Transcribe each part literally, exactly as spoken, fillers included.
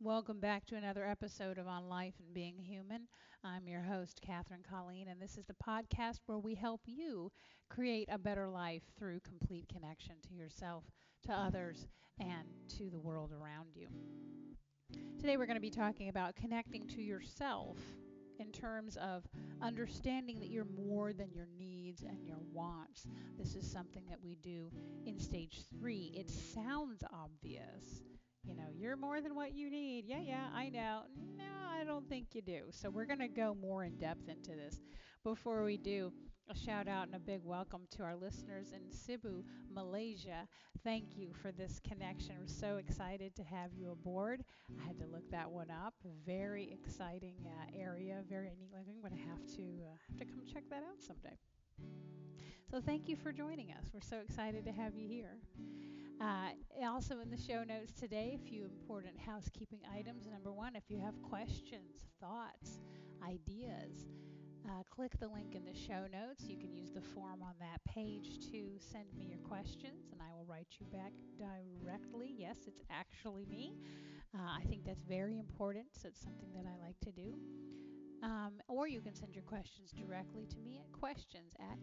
Welcome back to another episode of On Life and Being Human. I'm your host, Catherine Colleen, and this is the podcast where we help you create a better life through complete connection to yourself, to others, and to the world around you. Today we're going to be talking about connecting to yourself in terms of understanding that you're more than your needs and your wants. This is something that we do in stage three. It sounds obvious. You know, you're more than what you need. Yeah, yeah, I know. No, I don't think you do. So we're going to go more in depth into this. Before we do, a shout out and a big welcome to our listeners in Cebu, Malaysia. Thank you for this connection. We're so excited to have you aboard. I had to look that one up. Very exciting uh, area, very neat looking. I'm going to have to uh, have to come check that out someday. So thank you for joining us. We're so excited to have you here. Uh, also in the show notes today, a few important housekeeping items. Number one, if you have questions, thoughts, ideas, uh, click the link in the show notes. You can use the form on that page to send me your questions, and I will write you back directly. Yes, it's actually me. Uh, I think that's very important, so it's something that I like to do. Um, or you can send your questions directly to me at questions at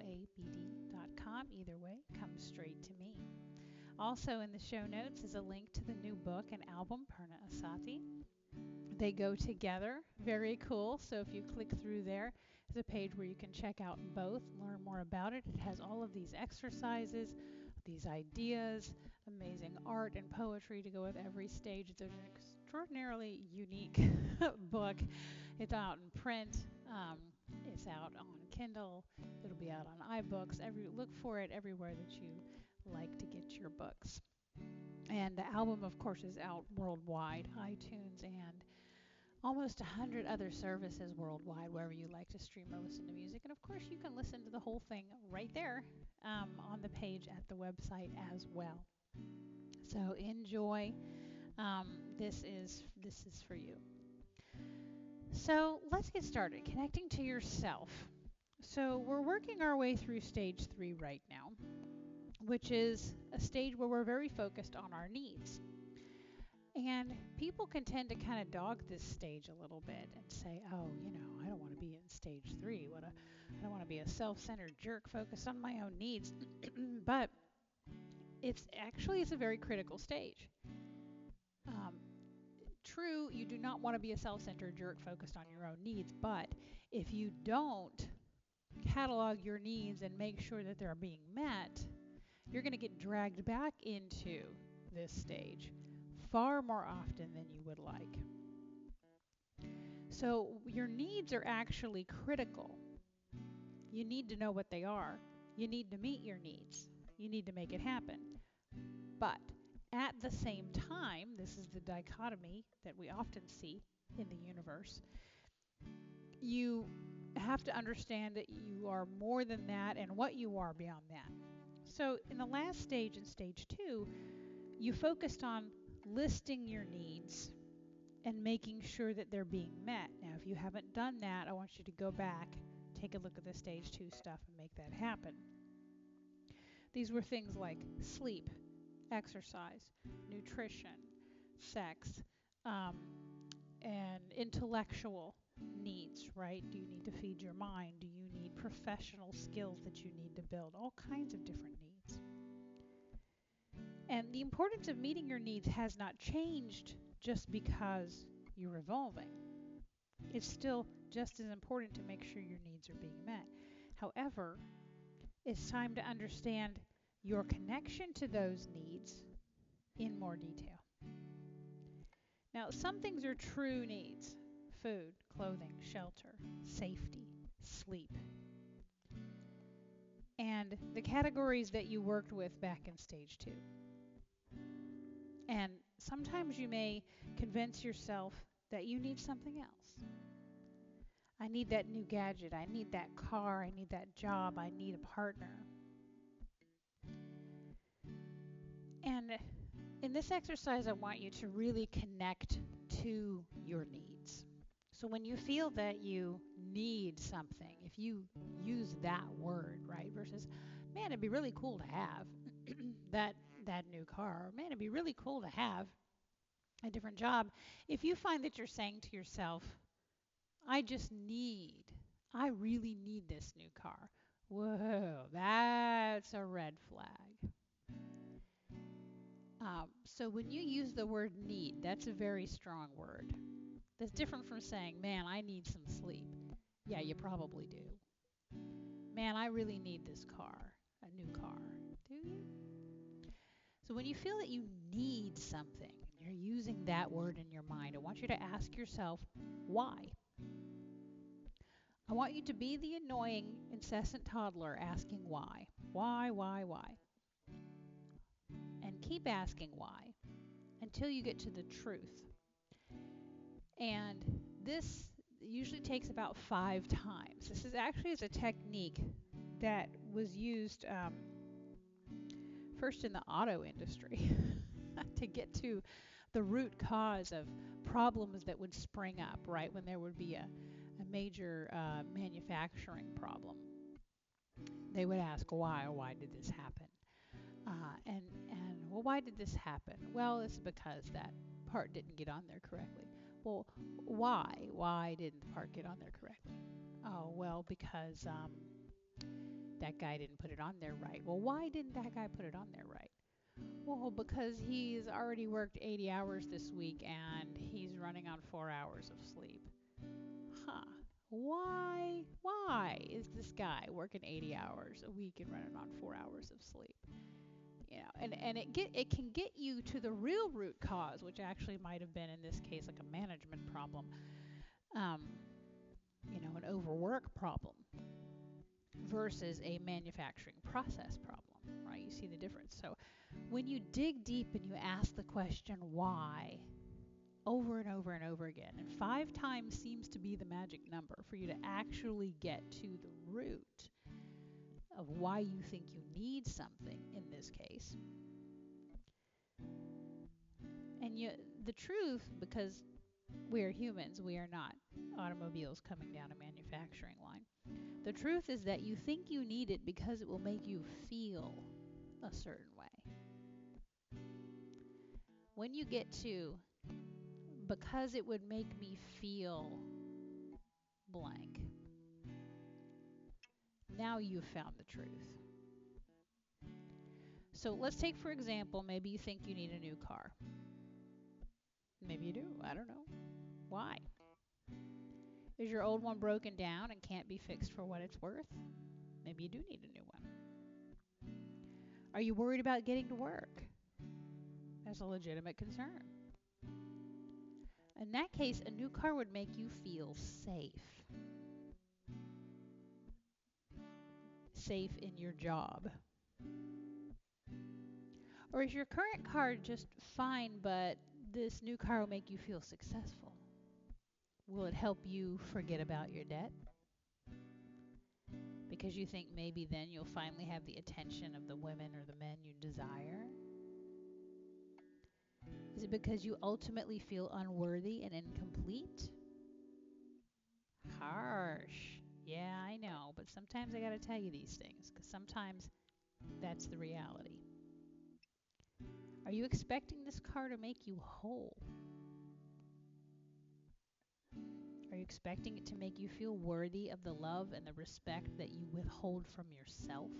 koabd dot com. Either way, come straight to me. Also in the show notes is a link to the new book and album, Perna Asati. They go together. Very cool. So if you click through there, there's a page where you can check out both, learn more about it. It has all of these exercises, these ideas, amazing art and poetry to go with every stage. It's an extraordinarily unique book. It's out in print. Um, it's out on Kindle. It'll be out on iBooks. Every look for it everywhere that you like to get your books. And the album, of course, is out worldwide, iTunes and almost one hundred other services worldwide, wherever you like to stream or listen to music. And of course, you can listen to the whole thing right there um, on the page at the website as well. So enjoy. Um, this is this is for you. So let's get started. Connecting to yourself. So we're working our way through stage three right now, which is a stage where we're very focused on our needs. And people can tend to kind of dog this stage a little bit and say, oh, you know, I don't want to be in stage three. What a, I don't want to be a self-centered jerk focused on my own needs. But it's actually it's a very critical stage. Um, True, you do not want to be a self-centered jerk focused on your own needs, but if you don't catalog your needs and make sure that they're being met, you're going to get dragged back into this stage far more often than you would like. So your needs are actually critical. You need to know what they are. You need to meet your needs. You need to make it happen. But at the same time, this is the dichotomy that we often see in the universe. You have to understand that you are more than that and what you are beyond that. So in the last stage, in stage two, you focused on listing your needs and making sure that they're being met. Now, if you haven't done that, I want you to go back, take a look at the stage two stuff, and make that happen. These were things like sleep, exercise, nutrition, sex, um, and intellectual needs, right? Do you need to feed your mind? Do you need professional skills that you need to build? All kinds of different needs. And the importance of meeting your needs has not changed just because you're evolving. It's still just as important to make sure your needs are being met. However, it's time to understand your connection to those needs in more detail. Now, some things are true needs: food, clothing, shelter, safety, sleep. And the categories that you worked with back in stage two. And sometimes you may convince yourself that you need something else. I need that new gadget. I need that car. I need that job. I need a partner. And in this exercise, I want you to really connect to your needs. So when you feel that you need something, if you use that word, right, versus, man, it'd be really cool to have that that new car. Man, it'd be really cool to have a different job, if you find that you're saying to yourself, I just need, I really need this new car. Whoa, that's a red flag. Um, so when you use the word need, that's a very strong word. That's different from saying, man, I need some sleep. Yeah, you probably do. Man, I really need this car, a new car. Do you? So when you feel that you need something, you're using that word in your mind, I want you to ask yourself, why? I want you to be the annoying, incessant toddler asking why. Why, why, why? And keep asking why until you get to the truth. And this usually takes about five times. This is actually is a technique that was used um, first in the auto industry to get to the root cause of problems that would spring up, right, when there would be a, a major uh, manufacturing problem. They would ask, why, why did this happen? Uh, and, and, well, why did this happen? Well, it's because that part didn't get on there correctly. Well, why? Why didn't the part get on there correctly? Oh, well, because um, that guy didn't put it on there right. Well, why didn't that guy put it on there right? Well, because he's already worked eighty hours this week and he's running on four hours of sleep. Huh. Why? Why is this guy working eighty hours a week and running on four hours of sleep? You know, and, and it get it can get you to the real root cause, which actually might have been in this case like a management problem, um, you know, an overwork problem versus a manufacturing process problem, right? You see the difference. So when you dig deep and you ask the question why over and over and over again, and five times seems to be the magic number for you to actually get to the root of why you think you need something in this case. And you, the truth, because we are humans, we are not automobiles coming down a manufacturing line. The truth is that you think you need it because it will make you feel a certain way. When you get to because it would make me feel blank, now you've found the truth. So let's take, for example, maybe you think you need a new car. Maybe you do. I don't know. Why? Is your old one broken down and can't be fixed for what it's worth? Maybe you do need a new one. Are you worried about getting to work? That's a legitimate concern. In that case, a new car would make you feel safe. Safe in your job. Or is your current car just fine, but this new car will make you feel successful? Will it help you forget about your debt? Because you think maybe then you'll finally have the attention of the women or the men you desire? Is it because you ultimately feel unworthy and incomplete? Harsh. Yeah, I know, but sometimes I gotta tell you these things, because sometimes that's the reality. Are you expecting this car to make you whole? Are you expecting it to make you feel worthy of the love and the respect that you withhold from yourself?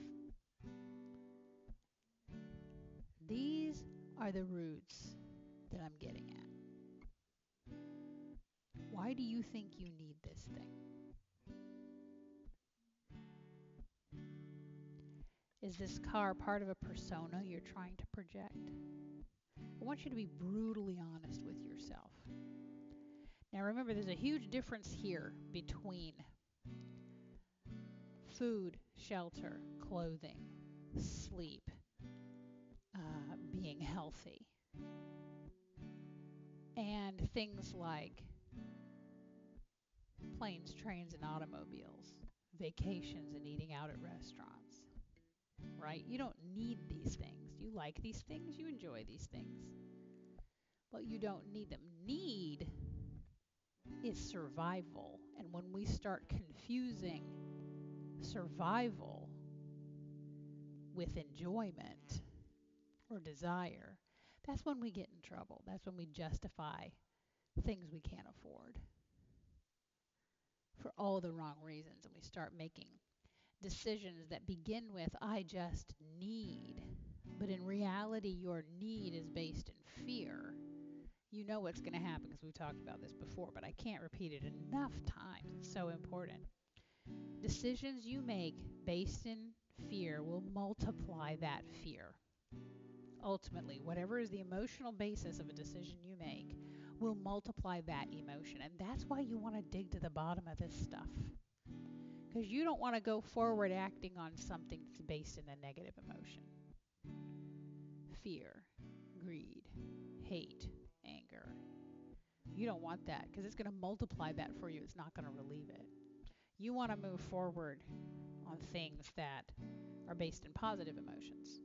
These are the roots that I'm getting at. Why do you think you need this thing? Is this car part of a persona you're trying to project? I want you to be brutally honest with yourself. Now remember, there's a huge difference here between food, shelter, clothing, sleep, uh, being healthy, and things like planes, trains, and automobiles, vacations, and eating out at restaurants, right? You don't need these things. You like these things, you enjoy these things, but you don't need them. Need is survival. And when we start confusing survival with enjoyment or desire, That's when we get in trouble. That's when we justify things we can't afford for all the wrong reasons. And we start making decisions that begin with, I just need. But in reality, your need is based in fear. You know what's going to happen because we've talked about this before, but I can't repeat it enough times. It's so important. Decisions you make based in fear will multiply that fear. Ultimately, whatever is the emotional basis of a decision you make will multiply that emotion. And that's why you want to dig to the bottom of this stuff. Because you don't want to go forward acting on something that's based in a negative emotion. Fear, greed, hate, anger. You don't want that because it's going to multiply that for you. It's not going to relieve it. You want to move forward on things that are based in positive emotions.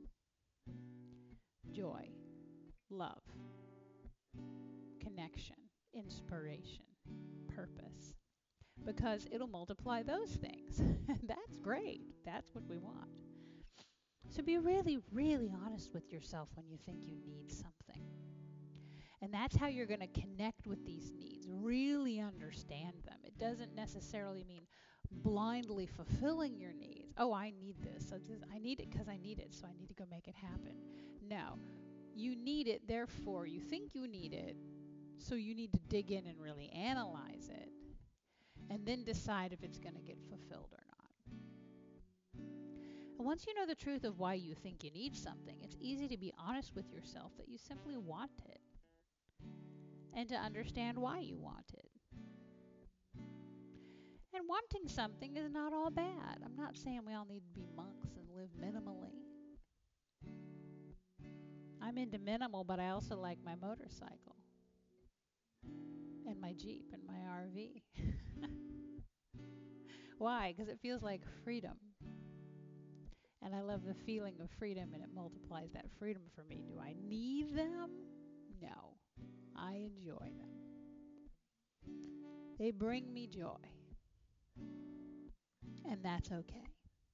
Joy, love, connection, inspiration, purpose. Because it'll multiply those things. That's great. That's what we want. So be really, really honest with yourself when you think you need something. And that's how you're going to connect with these needs, really understand them. It doesn't necessarily mean blindly fulfilling your needs. Oh, I need this. So this I need it because I need it, so I need to go make it happen. No. You need it, therefore you think you need it, so you need to dig in and really analyze it, and then decide if it's going to get fulfilled or not. And once you know the truth of why you think you need something, it's easy to be honest with yourself that you simply want it, and to understand why you want it. And wanting something is not all bad. I'm not saying we all need to be monks and live minimally. I'm into minimal, but I also like my motorcycle and my Jeep and my R V. Why? Because it feels like freedom. And I love the feeling of freedom, and it multiplies that freedom for me. Do I need them? No. I enjoy them. They bring me joy. And that's okay.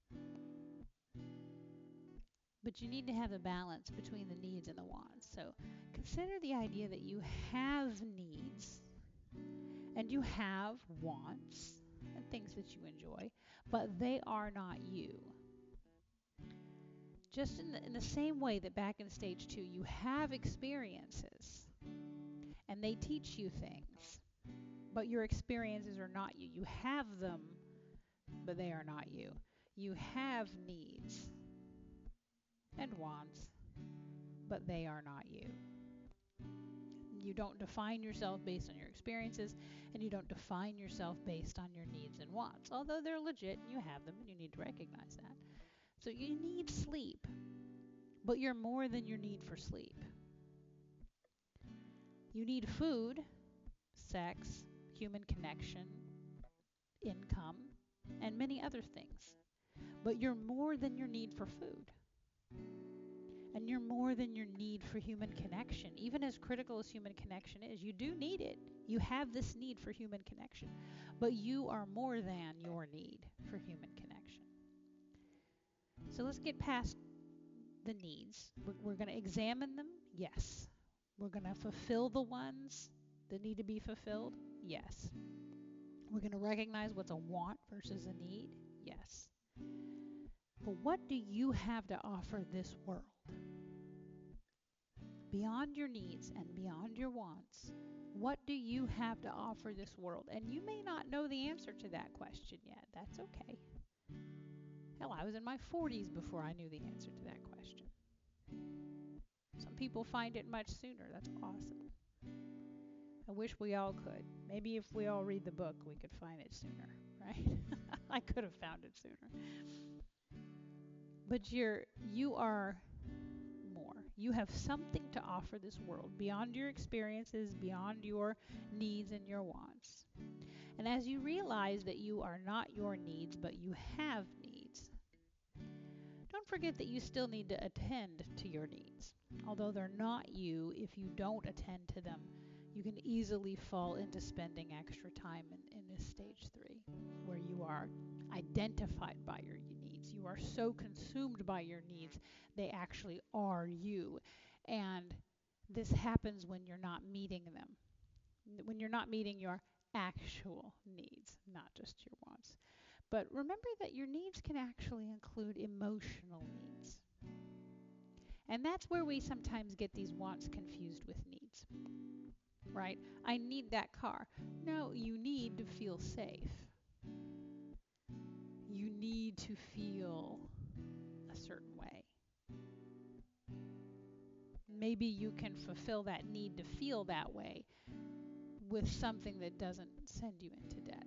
But you need to have a balance between the needs and the wants. So consider the idea that you have needs and you have wants and things that you enjoy, but they are not you. Just in the, in the same way that back in stage two, you have experiences and they teach you things, but your experiences are not you. You have them, but they are not you. You have needs and wants, but they are not you. You don't define yourself based on your experiences, and you don't define yourself based on your needs and wants, although they're legit and you have them and you need to recognize that. So you need sleep, but you're more than your need for sleep. You need food, sex, human connection, income, and many other things. But you're more than your need for food. And you're more than your need for human connection. Even as critical as human connection is, you do need it. You have this need for human connection. But you are more than your need for human connection. So let's get past the needs. We're, we're going to examine them? Yes. We're going to fulfill the ones that need to be fulfilled? Yes. We're going to recognize what's a want versus a need? Yes. But what do you have to offer this world? Beyond your needs and beyond your wants, what do you have to offer this world? And you may not know the answer to that question yet. That's okay. Hell, I was in my forties before I knew the answer to that question. Some people find it much sooner. That's awesome. I wish we all could. Maybe if we all read the book, we could find it sooner, right? I could have found it sooner. But you're, you are more. You have something to offer this world beyond your experiences, beyond your needs and your wants. And as you realize that you are not your needs, but you have needs, don't forget that you still need to attend to your needs. Although they're not you, if you don't attend to them, you can easily fall into spending extra time in, in this stage three, where you are identified by your needs. You are so consumed by your needs, they actually are you. And This happens when you're not meeting them, when you're not meeting your actual needs, not just your wants. But remember that your needs can actually include emotional needs. And that's where we sometimes get these wants confused with needs, right? I need that car. No, you need to feel safe. You need to feel a certain way. Maybe you can fulfill that need to feel that way with something that doesn't send you into debt.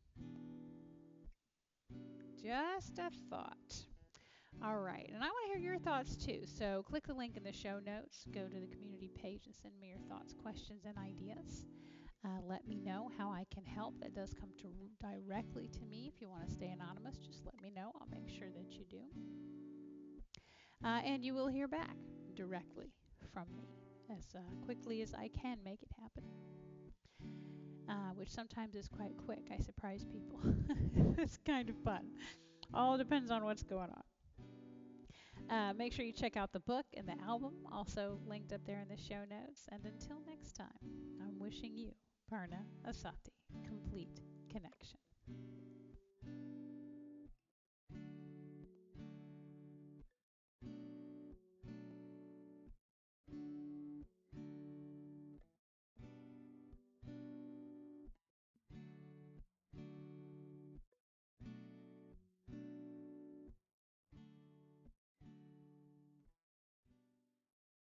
Just a thought. All right, and I want to hear your thoughts too. So click the link in the show notes, go to the community page, and send me your thoughts, questions, and ideas. Uh, let me know how I can help. That does come to directly to me. If you want to stay anonymous, just let me know. I'll make sure that you do. Uh, and you will hear back directly from me as uh, quickly as I can make it happen, uh, which sometimes is quite quick. I surprise people. It's kind of fun. All depends on what's going on. Uh, make sure you check out the book and the album, also linked up there in the show notes. And until next time, I'm wishing you, Parna Asati, complete connection.